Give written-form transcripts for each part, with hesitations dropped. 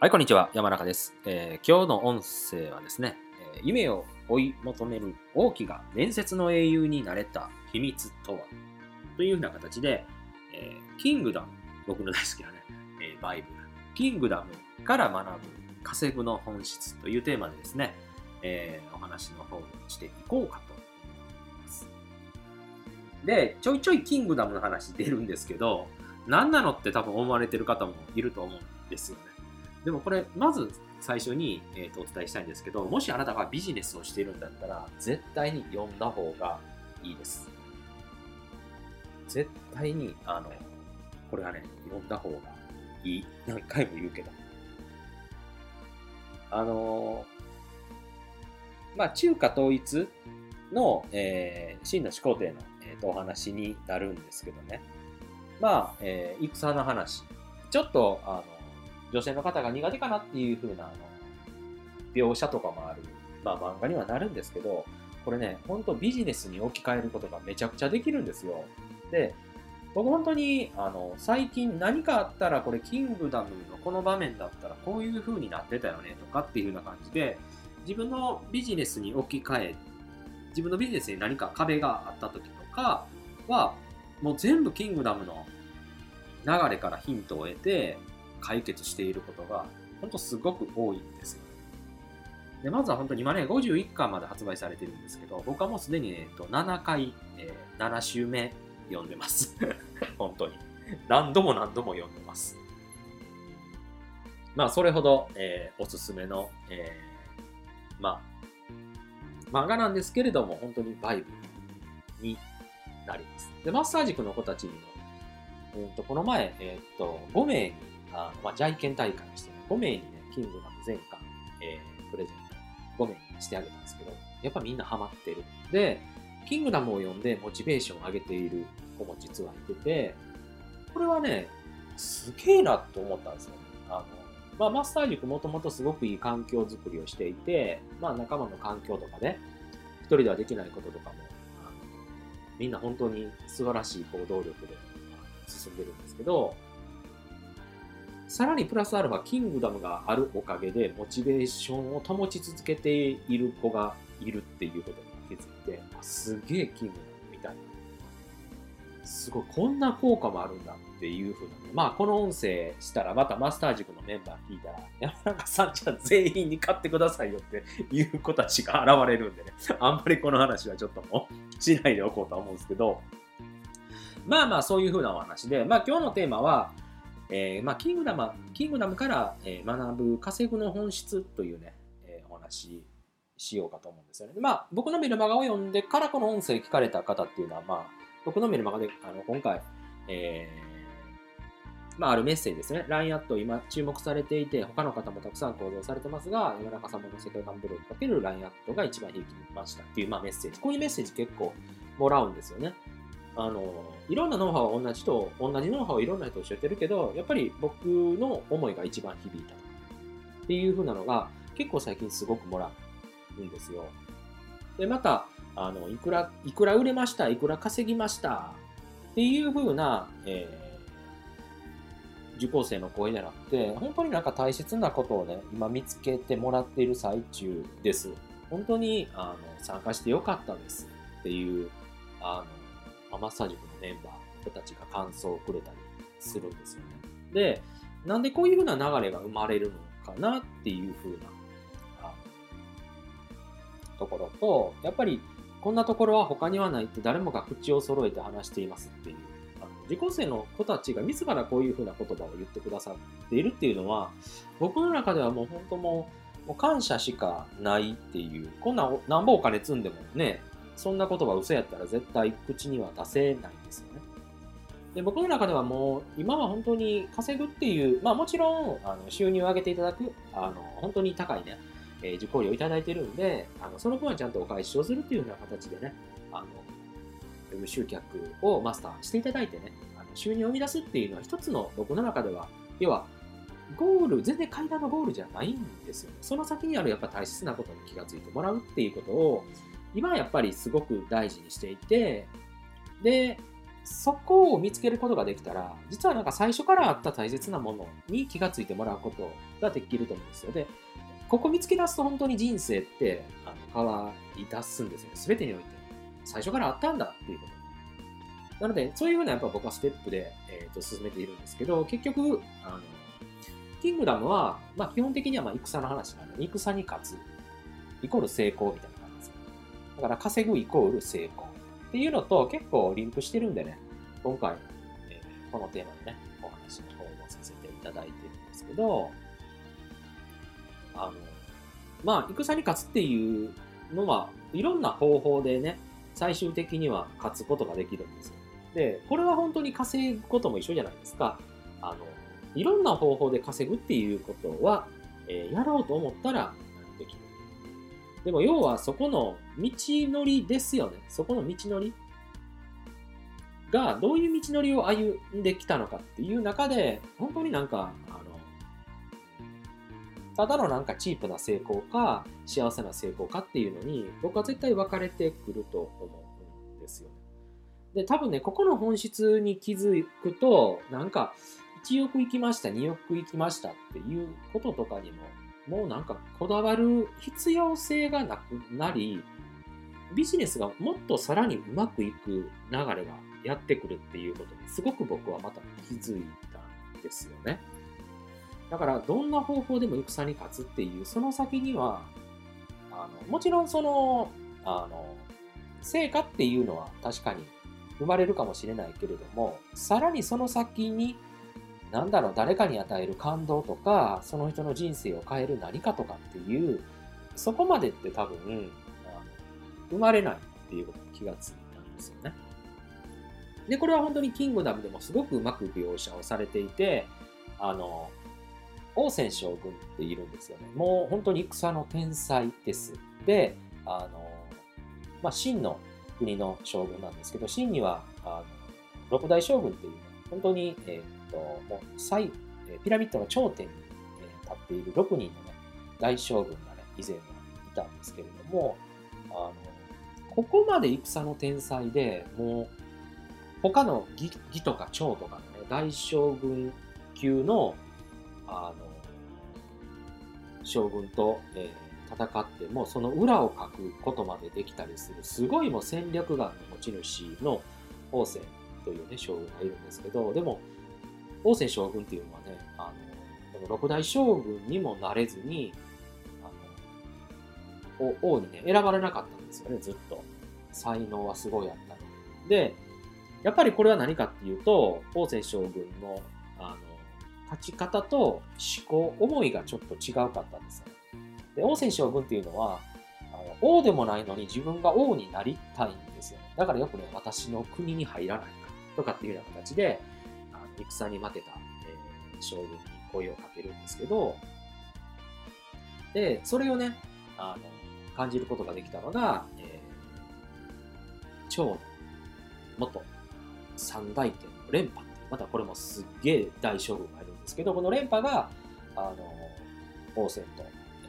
はい、こんにちは。山中です。今日の音声はですね、夢を追い求める王毅が伝説の英雄になれた秘密とはというふうな形で、キングダム、僕の大好きなね、バイブル、キングダムから学ぶ稼ぐの本質というテーマでですね、お話の方をしていこうかと思います。で、ちょいちょいキングダムの話出るんですけど、何なのって多分思われてる方もいると思うんですよね。でもこれ、まず最初に、お伝えしたいんですけど、もしあなたがビジネスをしているんだったら、絶対に読んだ方がいいです。絶対に、これはね、読んだ方がいい。何回も言うけど。中華統一の、秦の始皇帝の、お話になるんですけどね。戦の話。ちょっと、女性の方が苦手かなっていう風な描写とかもある、漫画にはなるんですけど、これね、本当ビジネスに置き換えることがめちゃくちゃできるんですよ。で、僕本当に最近何かあったらこれキングダムのこの場面だったらこういう風になってたよねとかっていう風な感じで、自分のビジネスに置き換え、自分のビジネスに何か壁があった時とかは、もう全部キングダムの流れからヒントを得て、解決していることが本当すごく多いんですよ。でまずは本当に今ね51巻まで発売されてるんですけど、僕はもうすでに、7回、7週目読んでます本当に何度も読んでます。それほど、おすすめの、漫画なんですけれども、本当にバイブルになります。でマッサージクの子たちにも、この前、5名にジャイケン大会にして、ね、5名にね、キングダム全巻、プレゼント5名にしてあげたんですけど、やっぱみんなハマってる。で、キングダムを読んでモチベーションを上げている子も実はいてて、これはね、すげえなと思ったんですよ。マッサージクもともとすごくいい環境づくりをしていて、仲間の環境とかね、一人ではできないこととかも、みんな本当に素晴らしい行動力で進んでるんですけど、さらにプラスアルファキングダムがあるおかげでモチベーションを保ち続けている子がいるっていうことに気づいて、すげえキングダムみたいな、すごいこんな効果もあるんだっていう風なね。この音声したらまたマスター塾のメンバー聞いたら、山中さんじゃあ全員に買ってくださいよっていう子たちが現れるんでね、あんまりこの話はちょっともうしないでおこうと思うんですけど、そういう風なお話で、今日のテーマはキングダムから、学ぶ稼ぐの本質というね、お話しようかと思うんですよね。僕のメルマガを読んでからこの音声聞かれた方っていうのは、僕のメルマガで今回、あるメッセージですね。LINE アット今注目されていて、他の方もたくさん行動されてますが、山中様の世界観ブログ×LINE アットが一番ひいきにましたっていう、メッセージ。こういうメッセージ結構もらうんですよね。いろんなノウハウは同じノウハウをいろんな人教えてるけど、やっぱり僕の思いが一番響いたっていう風なのが結構最近すごくもらうんですよ。で、また、いくら売れました、いくら稼ぎましたっていう風な、受講生の声でなくて、本当に大切なことをね、今見つけてもらっている最中です。本当に参加してよかったですっていう、マッサージのメンバーたちが感想をくれたりするんですよね。で、なんでこういう風な流れが生まれるのかなっていう風なところと、やっぱりこんなところは他にはないって誰もが口を揃えて話していますっていう、受講生の子たちが自らこういう風な言葉を言ってくださっているっていうのは、僕の中ではもう本当もう感謝しかないっていう、こんななんぼお金積んでもね、そんな言葉嘘やったら絶対口には出せないんですよね。で、僕の中ではもう今は本当に稼ぐっていう、もちろん収入を上げていただく本当に高いね、受講料をいただいてるんで、その分はちゃんとお返しをするっていうような形でね、集客をマスターしていただいてね、収入を生み出すっていうのは一つの僕の中では、要はゴール、全然階段のゴールじゃないんですよね。その先にあるやっぱ大切なことに気がついてもらうっていうことを今はやっぱりすごく大事にしていて、で、 そこを見つけることができたら、実はなんか最初からあった大切なものに気がついてもらうことができると思うんですよ。で、ここ見つけ出すと本当に人生って変わり出すんですよね。全てにおいて。最初からあったんだっていうこと。なので、そういうふうなやっぱ僕はステップで、進めているんですけど、結局、キングダムは、まあ、基本的にはまあ戦の話なので、戦に勝つ、イコール成功みたいな感じですよ。だから稼ぐイコール成功っていうのと結構リンクしてるんでね、今回、このテーマでね、お話の方をさせていただいてるんですけど、まあ、戦に勝つっていうのは、いろんな方法でね、最終的には勝つことができるんですよ。で、これは本当に稼ぐことも一緒じゃないですか。いろんな方法で稼ぐっていうことは、やろうと思ったらできる。でも要はそこの道のりですよね。そこの道のりがどういう道のりを歩んできたのかっていう中で、本当になんか、ただのなんかチープな成功か、幸せな成功かっていうのに、僕は絶対分かれてくると思うんですよね。で、多分ね、ここの本質に気づくと、なんか、1億行きました、2億行きましたっていうこととかにも、もうなんかこだわる必要性がなくなり、ビジネスがもっとさらにうまくいく流れがやってくるっていうことに、すごく僕はまた気づいたんですよね。だから、どんな方法でも戦に勝つっていう、その先には、もちろん成果っていうのは確かに生まれるかもしれないけれども、さらにその先に、誰かに与える感動とか、その人の人生を変える何かとかっていう、そこまでって多分、生まれないっていうことに気がついたんですよね。で、これは本当にキングダムでもすごくうまく描写をされていて、王翦将軍っているんですよね。もう本当に戦の天才です。で、秦の国の将軍なんですけど、秦には六大将軍っていう、本当に、もうピラミッドの頂点に、立っている6人の、ね、大将軍が、ね、以前はいたんですけれども、ここまで戦の天才で、もう他の義とか長とかの、ね、大将軍級の将軍と、戦ってもその裏をかくことまでできたりするすごいもう戦略眼の持ち主の王翦という、ね、将軍がいるんですけど、でも王翦将軍っていうのはね、この六大将軍にもなれずに王にね選ばれなかったんですよね。ずっと才能はすごいあったので、やっぱりこれは何かっていうと、王翦将軍の立ち方と思考、思いがちょっと違うかったんですよ。で、王翦将軍っていうのは、王でもないのに自分が王になりたいんですよ。だからよくね、私の国に入らないかとかっていうような形で、戦に負けた、将軍に声をかけるんですけど、で、それをね、感じることができたのが、趙の元三大天の連覇っていう、またこれもすっげえ大将軍がいるんですけど、この連覇が、王翦と、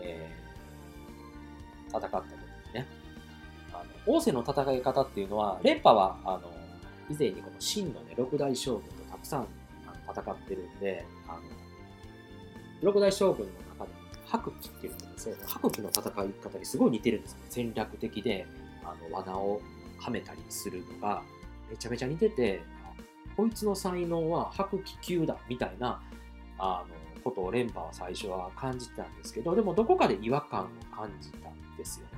戦った時にね、王翦の戦い方っていうのは、連覇は、以前にこの秦のね、六大将軍とたくさん戦ってるんで、六大将軍の中で白騎っていうんですけど、白騎の戦い方にすごい似てるんですよ。戦略的で、罠をはめたりするのがめちゃめちゃ似てて、こいつの才能は白騎級だみたいなことを連覇は最初は感じてたんですけど、でもどこかで違和感を感じたんですよね。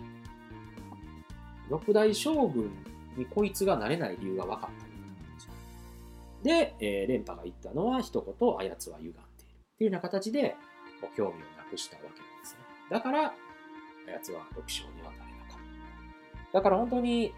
六大将軍にこいつがなれない理由が分かったみたいな感じで、連覇が言ったのは一言、あやつは歪んでいるっていうような形でもう興味をなくしたわけなんですね。だからあやつは6将にはなれなかった。だから本当に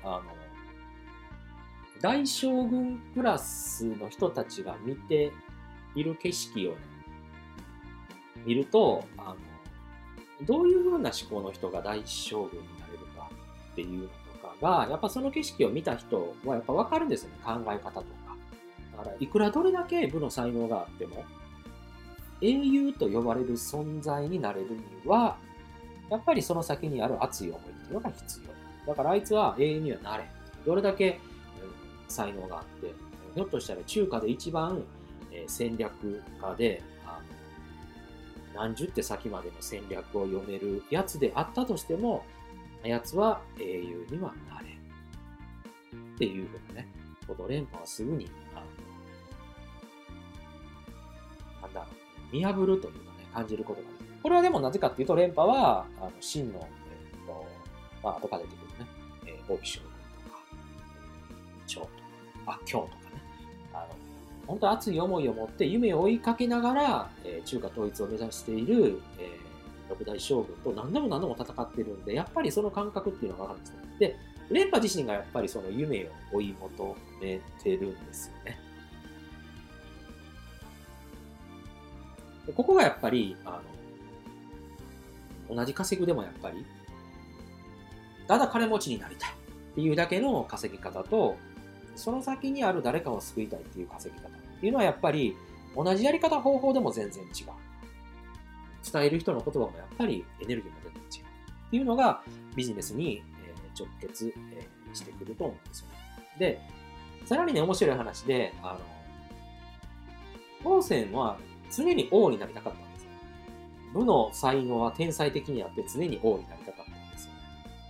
大将軍クラスの人たちが見ている景色を、ね、見るとどういう風な思考の人が大将軍になれるかっていうのとかが、やっぱその景色を見た人はやっぱ分かるんですよね。考え方とか。だからいくらどれだけ武の才能があっても英雄と呼ばれる存在になれるにはやっぱりその先にある熱い思いっていうのが必要。だからあいつは英雄にはなれ。どれだけ才能があって、ひょっとしたら中華で一番戦略家で、何十手先までの戦略を読めるやつであったとしても、やつは英雄にはなれんっていうふうなね、こと連覇はすぐに、なんだろう、見破るというかね、感じることができる。これはでもなぜかっていうと、連覇は、秦の、後から出てくるね、王毅将軍とか、趙とか、姜とかね、本当熱い思いを持って夢を追いかけながら、中華統一を目指している、六代将軍と何度も何度も戦ってるんで、やっぱりその感覚っていうのが分かるんですね。で、連覇自身がやっぱりその夢を追い求めてるんですよね。でここがやっぱり、同じ稼ぐでもやっぱり、ただ金持ちになりたいっていうだけの稼ぎ方と、その先にある誰かを救いたいっていう稼ぎ方っていうのはやっぱり同じやり方方法でも全然違う。伝える人の言葉もやっぱりエネルギーも全然違う。っていうのがビジネスに直結してくると思うんですよね。で、さらにね、面白い話で、当選は常に王になりたかったんですよ。武の才能は天才的にあって常に王になりたかったんですよ。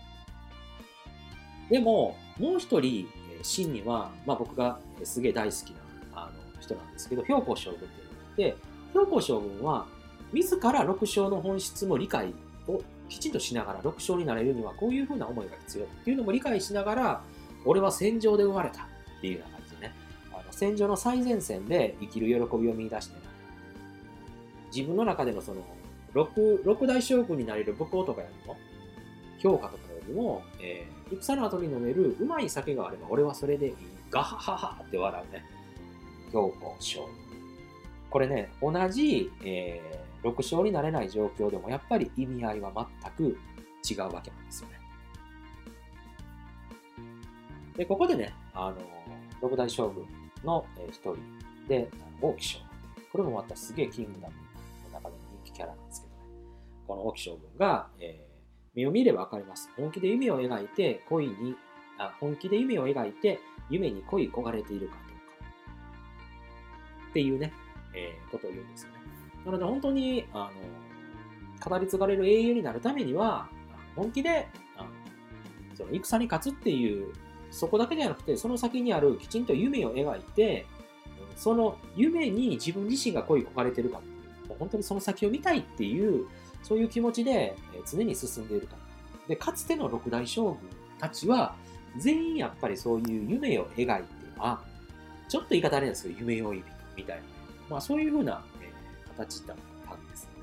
でも、もう一人、秦には、僕がすげえ大好きな人なんですけど、公将軍っていうのがあって、公将軍は、自ら六将の本質も理解をきちんとしながら、六将になれるにはこういうふうな思いが必要っていうのも理解しながら、俺は戦場で生まれたっていうような感じでね、戦場の最前線で生きる喜びを見出して、自分の中でのその六大将軍になれる武功とかよりも、評価とかよりも、戦の後に飲めるうまい酒があれば俺はそれでいい。ガハハハって笑うね。公将軍。これね、同じ、六将になれない状況でもやっぱり意味合いは全く違うわけなんですよね。で、ここでね、六大将軍の一人で、王毅将軍。これもまたすげえキングダムの中で人気キャラなんですけどね。この王毅将軍が、目を見ればわかります。本気で夢を描いて夢に恋焦がれているかどうか。っていうね、ことを言うんですよね。なので本当に、語り継がれる英雄になるためには、本気で、その戦に勝つっていう、そこだけじゃなくて、その先にあるきちんと夢を描いて、その夢に自分自身が恋焦がれているかっていう、もう本当にその先を見たいっていう、そういう気持ちで常に進んでいるか。で、かつての六大将軍たちは、全員やっぱりそういう夢を描いて、ちょっと言い方あれなんですけど、夢追い人みたいな、そういう風な、形だったんですよね。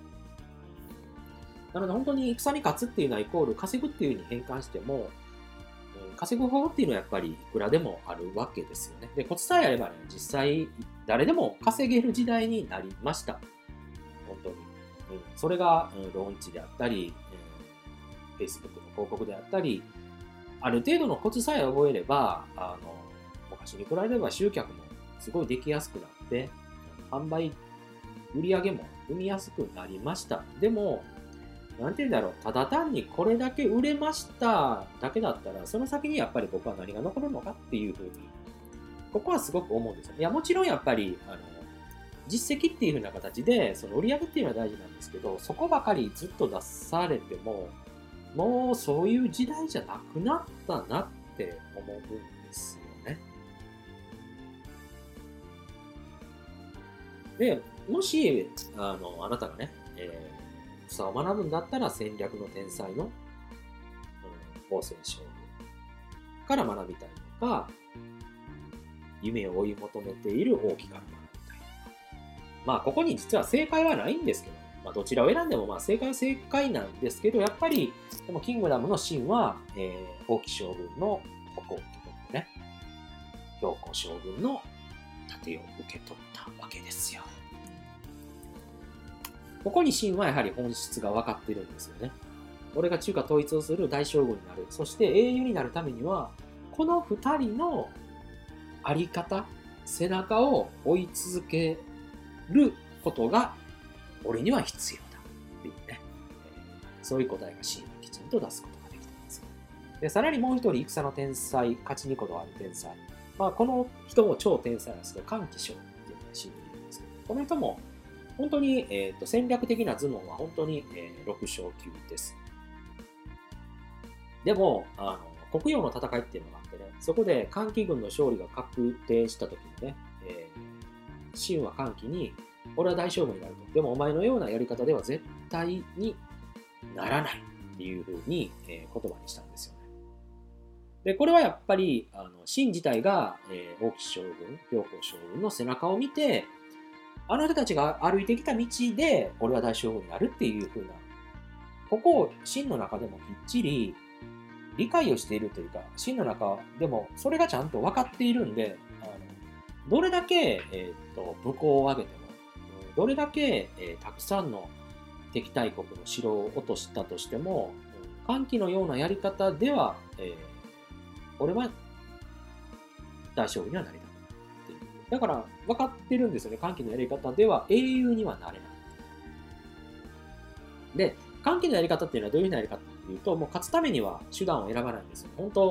なので本当に戦に勝つっていうのはイコール稼ぐっていう風に変換しても、稼ぐ方法っていうのはやっぱりいくらでもあるわけですよね。で、コツさえあればね、実際誰でも稼げる時代になりました。本当に。それが、ローンチであったり、Facebook の広告であったり、ある程度のコツさえ覚えれば、昔に比べれば集客もすごいできやすくなって、販売、売り上げも生みやすくなりました。でも、なんて言うんだろう、ただ単にこれだけ売れましただけだったら、その先にやっぱり僕は何が残るのかっていうふうに、ここはすごく思うんですよ。いや、もちろんやっぱり、実績っていう風な形で、その売り上げっていうのは大事なんですけど、そこばかりずっと出されても、もうそういう時代じゃなくなったなって思うんですよね。で、もし、あなたがね、草を学ぶんだったら戦略の天才の、王戦将軍から学びたいのか、夢を追い求めている王毅から学びたい。ここに実は正解はないんですけどね。どちらを選んでも正解は正解なんですけど、やっぱり、でもキングダムの秦は、王毅将軍の矛を受け取ってね、公将軍の盾を受け取ったわけですよ。ここに秦はやはり本質が分かっているんですよね。俺が中華統一をする大将軍になる。そして英雄になるためには、この二人のあり方、背中を追い続けることが俺には必要だっていうね、そういう答えが秦はきちんと出すことができたんです。で、さらにもう一人戦の天才、勝ちにこだわる天才、 この人も超天才なんですけど、歓喜翔っていうのが死んでいるんですけど、この人も本当に、戦略的な頭脳は本当に、6勝級です。でも、黒曜の戦いっていうのがあってね、そこで歓喜軍の勝利が確定した時にね、秦は歓喜に、俺は大将軍になると。でもお前のようなやり方では絶対にならないっていうふうに、言葉にしたんですよね。で、これはやっぱり、秦自体が、王毅将軍、公将軍の背中を見て、あの人たちが歩いてきた道で、俺は大将軍になるっていうふうな、ここを秦の中でもきっちり理解をしているというか、秦の中でもそれがちゃんと分かっているんで、どれだけ、武功を挙げても、どれだけ、たくさんの敵対国の城を落としたとしても、歓喜のようなやり方では、俺は大将軍にはなりたくないっていう。だから分かってるんですよね。歓喜のやり方では英雄にはなれない。で、歓喜のやり方っていうのはどういうふうなやり方かというと、もう勝つためには手段を選ばないんですよ。本当、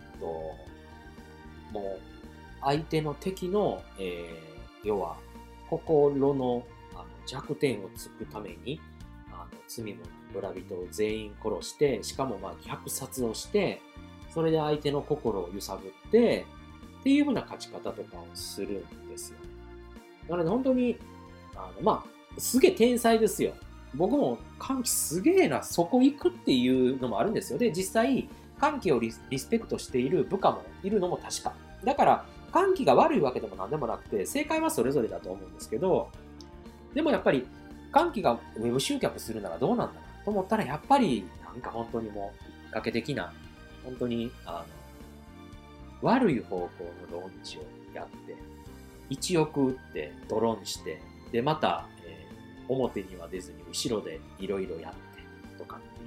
もう相手の敵の、要は心の弱点をつくために罪もない村人を全員殺して、しかも虐殺をして、それで相手の心を揺さぶってっていうふうな勝ち方とかをするんですよ。なので本当にすげえ天才ですよ。僕も歓喜すげえな、そこ行くっていうのもあるんですよ。で、実際歓喜をリスペクトしている部下もいるのも確か。だから歓喜が悪いわけでも何でもなくて、正解はそれぞれだと思うんですけど、でもやっぱり歓喜がウェブ集客するならどうなんだなと思ったら、やっぱりなんか本当にもうきっかけ的な、本当に悪い方向のローンチをやって、1億打ってドローンして、でまた、表には出ずに後ろでいろいろやってとかっていう、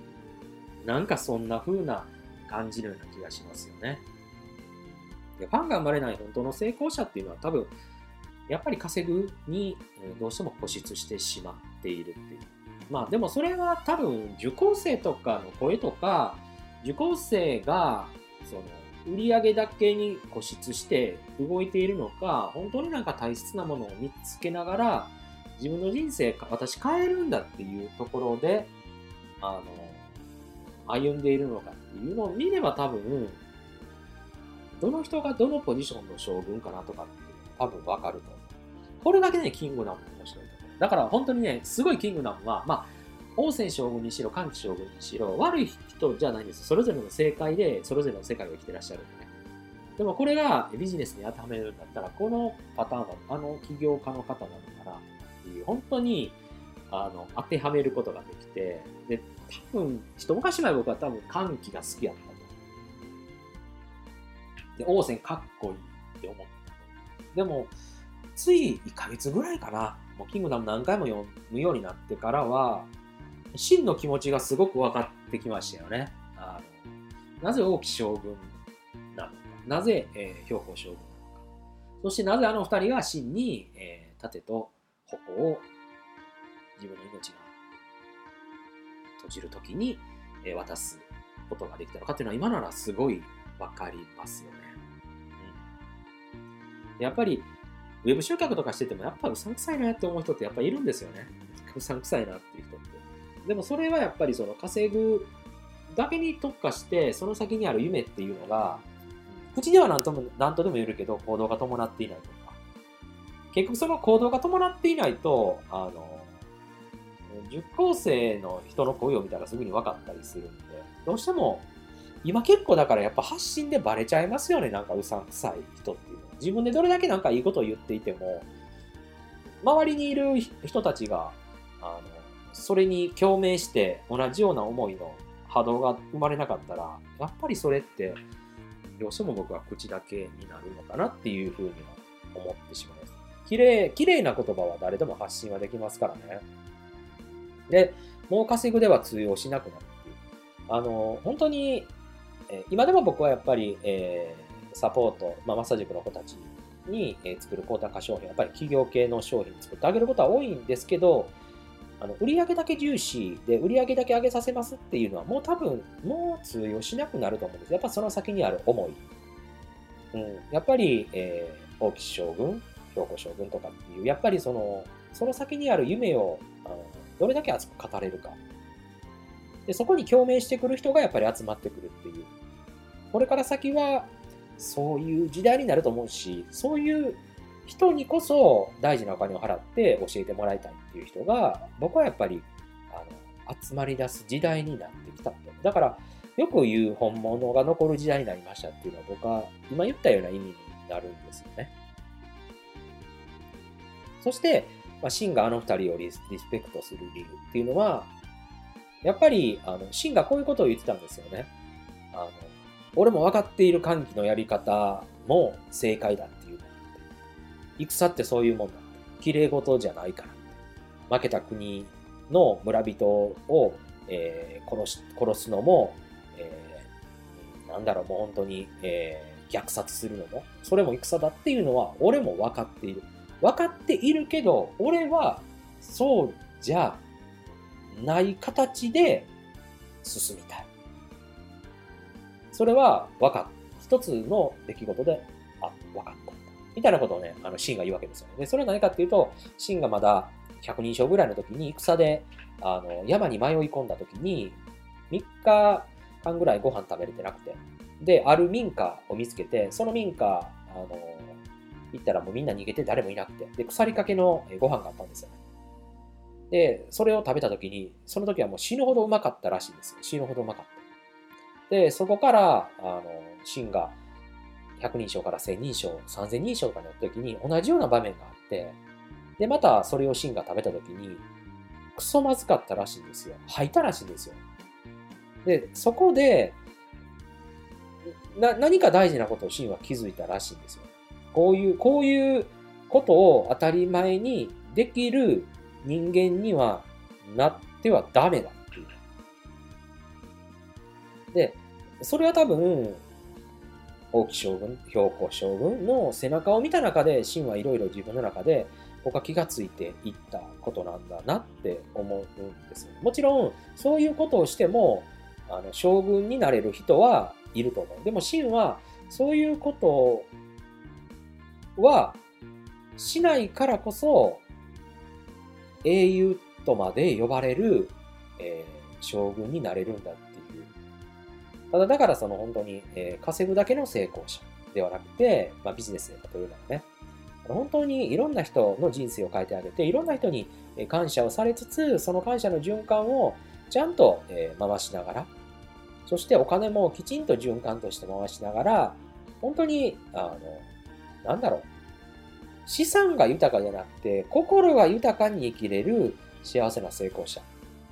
なんかそんな風な感じのような気がしますよね。ファンが生まれない本当の成功者っていうのは多分やっぱり稼ぐにどうしても固執してしまっているっていう。でもそれは多分受講生とかの声とか、受講生がその売り上げだけに固執して動いているのか、本当になんか大切なものを見つけながら自分の人生私変えるんだっていうところで歩んでいるのかっていうのを見れば、多分どの人がどのポジションの将軍かなとかっていうのが多分分かると思う。これだけで、ね、キングダム面白いと思う。だから本当にね、すごいキングダムは、王翦将軍にしろ、歓喜将軍にしろ、悪い人じゃないんですよ。それぞれの正解で、それぞれの世界を生きてらっしゃるんでね。でもこれがビジネスに当てはめるんだったら、このパターンは起業家の方なのかなっていう、本当に当てはめることができて、で、多分、一昔前僕は多分歓喜が好きやったと。で、王翦かっこいいって思った。でも、つい1ヶ月ぐらいかな、もうキングダム何回も読むようになってからは、真の気持ちがすごく分かってきましたよね。なぜ王毅将軍なのか、なぜ、公将軍なのか、そしてなぜあの二人が真に、盾と矛を自分の命が閉じるときに、渡すことができたのかっていうのは今ならすごい分かりますよね。やっぱりウェブ集客とかしててもやっぱうさんくさいなって思う人ってやっぱりいるんですよね。うさんくさいなっていう人って。でもそれはやっぱりその稼ぐだけに特化してその先にある夢っていうのが口では何とでも言えるけど行動が伴っていないとか、結局その行動が伴っていないと受講生の人の声を見たらすぐに分かったりするんで、どうしても今結構だからやっぱ発信でバレちゃいますよね。なんかうさんくさい人っていうのは。自分でどれだけなんかいいことを言っていても、周りにいる人たちがそれに共鳴して同じような思いの波動が生まれなかったら、やっぱりそれってどうしても僕は口だけになるのかなっていうふうには思ってしまいます。綺麗な言葉は誰でも発信はできますからね。で、もう稼ぐでは通用しなくなるっていう。本当に今でも僕はやっぱり、サポート、マッサージ塾の子たちに、作る高単価商品、やっぱり企業系の商品作ってあげることは多いんですけど、売上だけ重視で売上だけ上げさせますっていうのはもう多分もう通用しなくなると思うんです。やっぱその先にある思い。 やっぱり、王騎将軍、兵庫将軍とかっていう、やっぱりその先にある夢をどれだけ熱く語れるか。で、そこに共鳴してくる人がやっぱり集まってくるっていう。これから先はそういう時代になると思うし、そういう人にこそ大事なお金を払って教えてもらいたいっていう人が、僕はやっぱり集まり出す時代になってきたと。だから、よく言う本物が残る時代になりましたっていうのは、僕は今言ったような意味になるんですよね。そして、シンがあの二人をリスペクトする理由っていうのは、やっぱり、シンがこういうことを言ってたんですよね。俺も分かっている歓喜のやり方も正解だっていうのがあって。戦ってそういうもんだ。綺麗事じゃないから。負けた国の村人を、殺すのも、なんだろう、もう本当に、虐殺するのも、それも戦だっていうのは、俺も分かっている。分かっているけど、俺はそうじゃない形で進みたい。それは分かった。一つの出来事で、分かった。みたいなことをね、シンが言うわけですよね。で、それは何かっていうと、シンがまだ百人将ぐらいの時に戦で、山に迷い込んだ時に、3日間ぐらいご飯食べれてなくて、で、ある民家を見つけて、その民家、行ったらもうみんな逃げて誰もいなくて、で、腐りかけのご飯があったんですよね。で、それを食べた時に、その時はもう死ぬほどうまかったらしいんですよ。死ぬほどうまかった。で、そこから、シンが百人称から千人称、三千人称とかになった時に同じような場面があって、で、またそれをシンが食べた時に、クソまずかったらしいんですよ。吐いたらしいんですよ。で、そこで、何か大事なことをシンは気づいたらしいんですよ。こういうことを当たり前にできる人間にはなってはダメだっていう。で、それは多分、王騎将軍、兵庫将軍の背中を見た中で、シンはいろいろ自分の中で、僕は気がついていったことなんだなって思うんですよ。もちろん、そういうことをしても、将軍になれる人はいると思う。でも、シンは、そういうことはしないからこそ、英雄とまで呼ばれる、将軍になれるんだっていう。ただ、だからその本当に、稼ぐだけの成功者ではなくて、ビジネスで例えるならね、本当にいろんな人の人生を変えてあげて、いろんな人に感謝をされつつ、その感謝の循環をちゃんと回しながら、そしてお金もきちんと循環として回しながら、本当に、なんだろう、資産が豊かじゃなくて、心が豊かに生きれる幸せな成功者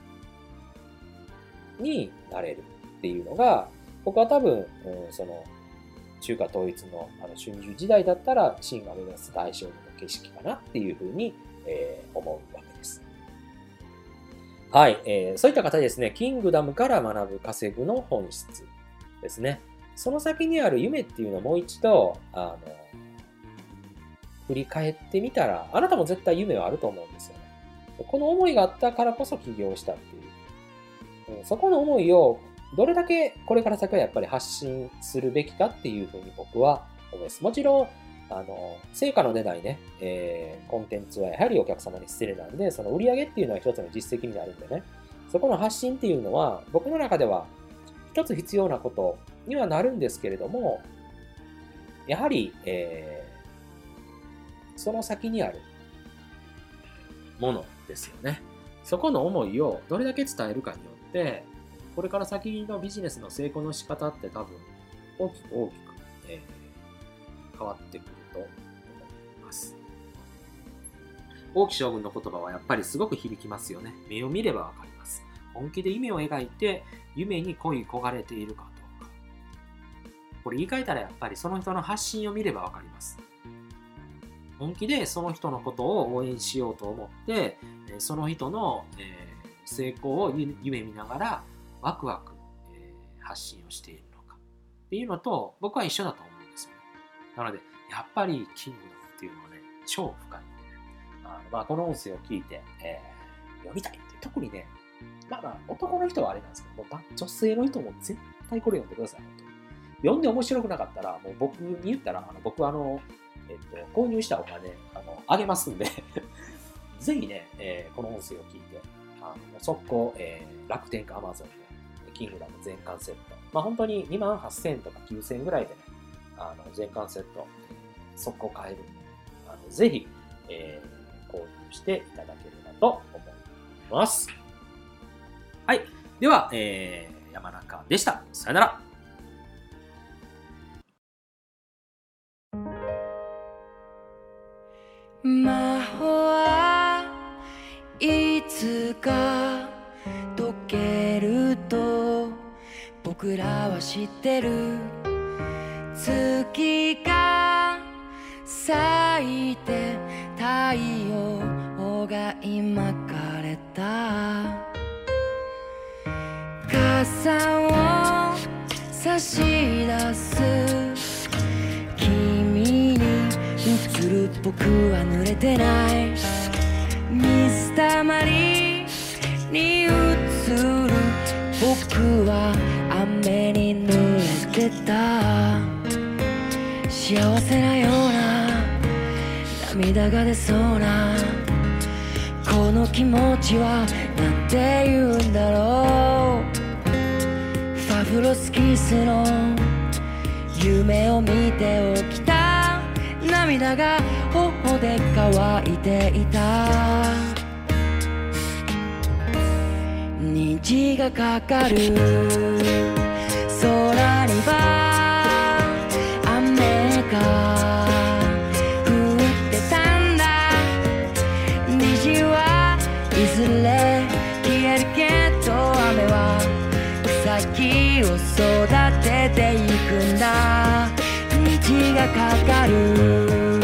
になれるっていうのが、僕は多分、その、中華統一の春秋時代だったら、秦が目指す大将軍の景色かなっていうふうに、思うわけです。はい、そういった形ですね、キングダムから学ぶ稼ぐの本質ですね。その先にある夢っていうのをもう一度、振り返ってみたら、あなたも絶対夢はあると思うんですよね。この思いがあったからこそ起業したっていう。そこの思いをどれだけこれから先はやっぱり発信するべきかっていうふうに僕は思います。もちろん、成果の出ないね、コンテンツはやはりお客様に失礼なんで、その売り上げっていうのは一つの実績になるんでね、そこの発信っていうのは僕の中では一つ必要なことにはなるんですけれども、やはり、その先にあるものですよね。そこの思いをどれだけ伝えるかによって、これから先のビジネスの成功の仕方って多分大きく、変わってくると思います。王騎将軍の言葉はやっぱりすごく響きますよね。目を見ればわかります。本気で夢を描いて夢に恋焦がれているかどうか。これ言い換えたらやっぱりその人の発信を見ればわかります。本気でその人のことを応援しようと思って、その人の成功を夢見ながらワクワク発信をしているのかっていうのと僕は一緒だと思うんですよね。なのでやっぱりキングダムっていうのはね超深いんでね、この音声を聞いて、読みたいって特にね男の人はあれなんですけど女性の人も絶対これ読んでください。本当に読んで面白くなかったら、もう僕に言ったら、僕は購入したお金、あげますんで、ぜひね、この音声を聞いて、速攻、楽天か Amazon で、キングダム全巻セット。本当に28,000円とか9,000円ぐらいでね、全巻セット、速攻買えるんで、ぜひ、購入していただければと思います。はい。では、山中でした。さよなら。 魔法はいつか解けると僕らは知ってる。月が咲いて太陽が今枯れた。傘を差し出す君に映る僕は濡れてない。水たまりに映る僕は雨に濡れてた。幸せなような涙が出そうなこの気持ちはなんて言うんだろう。ファブロスキスの夢を見て起きた涙が頬で乾いていた。虹がかかる空には雨が降ってたんだ。虹はいずれ消えるけど雨は草を育てていくんだ。虹がかかる